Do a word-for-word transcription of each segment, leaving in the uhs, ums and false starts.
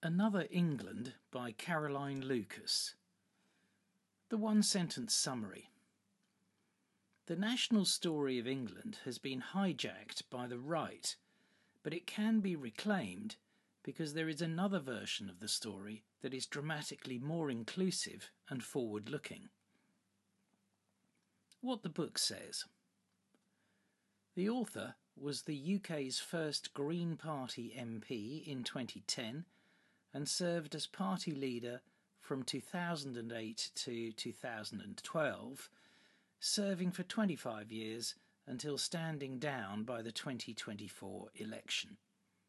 Another England by Caroline Lucas. The one-sentence summary. The national story of England has been hijacked by the right, but it can be reclaimed because there is another version of the story that is dramatically more inclusive and forward-looking. What the book says. The author was the U K's first Green Party M P in twenty ten and served as party leader from two thousand eight to two thousand twelve, serving for twenty-five years until standing down by the twenty twenty-four election.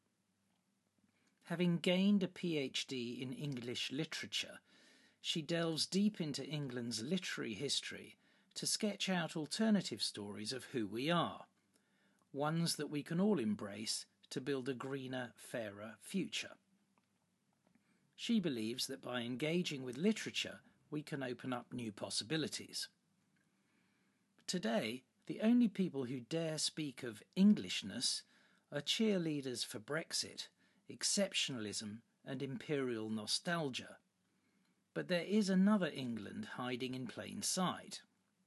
Having gained a PhD in English literature, she delves deep into England's literary history to sketch out alternative stories of who we are, ones that we can all embrace to build a greener, fairer future. She believes that by engaging with literature, we can open up new possibilities. Today, the only people who dare speak of Englishness are cheerleaders for Brexit, exceptionalism and imperial nostalgia. But there is another England hiding in plain sight.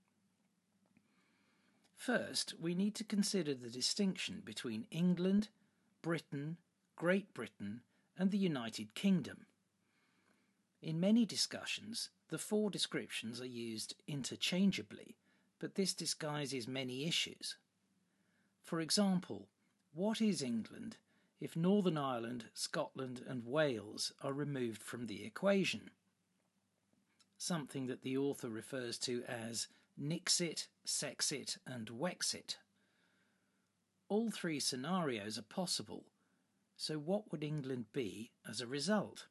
First, we need to consider the distinction between England, Britain, Great Britain and the United Kingdom. In many discussions, the four descriptions are used interchangeably, but this disguises many issues. For example, what is England if Northern Ireland, Scotland and Wales are removed from the equation? Something that the author refers to as Nixit, Sexit and Wexit. All three scenarios are possible, so what would England be as a result?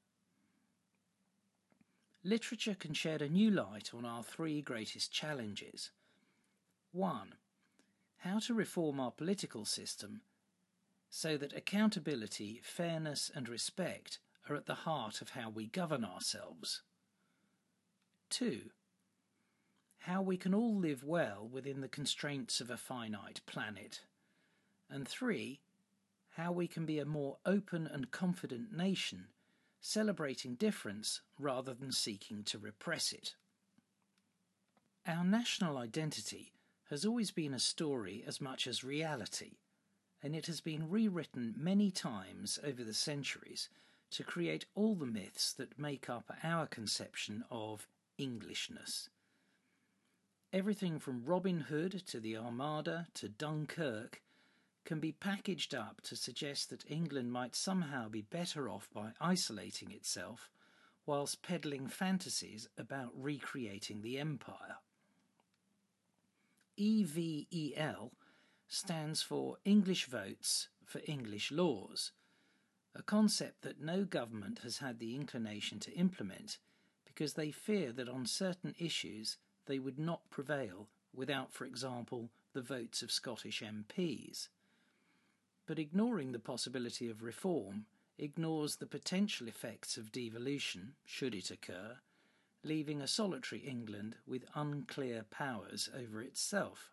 Literature can shed a new light on our three greatest challenges. One, how to reform our political system so that accountability, fairness and respect are at the heart of how we govern ourselves. Two, how we can all live well within the constraints of a finite planet. And three, how we can be a more open and confident nation, celebrating difference rather than seeking to repress it. Our national identity has always been a story as much as reality, and it has been rewritten many times over the centuries to create all the myths that make up our conception of Englishness. Everything from Robin Hood to the Armada to Dunkirk can be packaged up to suggest that England might somehow be better off by isolating itself whilst peddling fantasies about recreating the empire. E V E L stands for English Votes for English Laws, a concept that no government has had the inclination to implement because they fear that on certain issues they would not prevail without, for example, the votes of Scottish M Ps. But ignoring the possibility of reform ignores the potential effects of devolution, should it occur, leaving a solitary England with unclear powers over itself.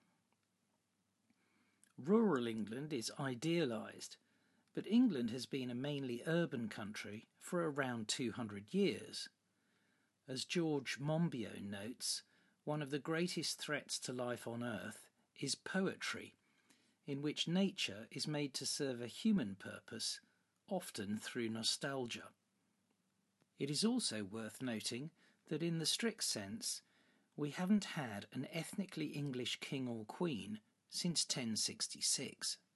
Rural England is idealised, but England has been a mainly urban country for around two hundred years. As George Monbiot notes, one of the greatest threats to life on earth is poetry, in which nature is made to serve a human purpose, often through nostalgia. It is also worth noting that in the strict sense, we haven't had an ethnically English king or queen since ten sixty-six.